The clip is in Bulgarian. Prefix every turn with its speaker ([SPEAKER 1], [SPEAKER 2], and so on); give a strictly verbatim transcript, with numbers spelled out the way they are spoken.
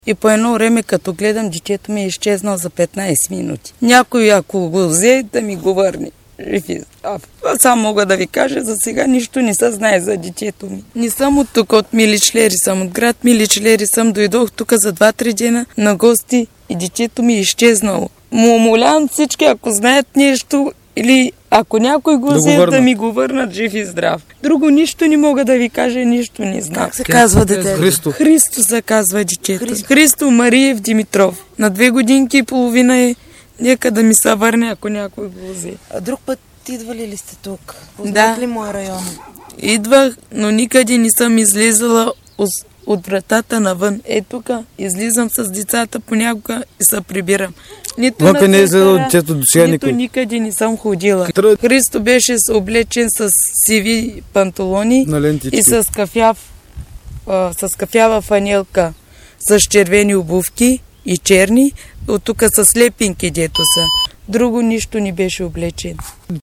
[SPEAKER 1] И по едно време, като гледам, детето ми е изчезнал за петнайсет минути. Някой, ако го взе, да ми го върне. Аз само мога да ви кажа, за сега нищо не се знае за детето ми. Не съм от тук, от Миличлери съм, от град Миличлери съм. Дойдох тук за два-три дена на гости и детето ми е изчезнало. Му молявам всички, ако знаят нещо или ако някой го взе, да, да ми го върнат жив и здрав. Друго нищо не мога да ви кажа, нищо не знам.
[SPEAKER 2] Как се казва детето?
[SPEAKER 3] Христо.
[SPEAKER 1] Христо се казва детето.
[SPEAKER 2] Христо.
[SPEAKER 1] Христо Мариев Димитров. На две годинки и половина е. Нека да ми се върне, ако някой го взе.
[SPEAKER 2] А друг път идвали ли сте тук?
[SPEAKER 1] Да.
[SPEAKER 2] Познат ли моя район?
[SPEAKER 1] Идвах, но никъде не съм излизала от вратата навън. Е, тук излизам с децата понякога и се прибирам. Нито
[SPEAKER 3] Вънка не е излизал
[SPEAKER 1] църква,
[SPEAKER 3] детето до сега
[SPEAKER 1] нито
[SPEAKER 3] никой.
[SPEAKER 1] никъде не съм ходила.
[SPEAKER 3] Тръ-
[SPEAKER 1] Христо беше облечен с сиви панталони
[SPEAKER 3] На лентички.
[SPEAKER 1] и с кафяв, а, с кафява фанелка с червени обувки и черни. От тук с лепинки, дето са. Друго нищо не беше облечен.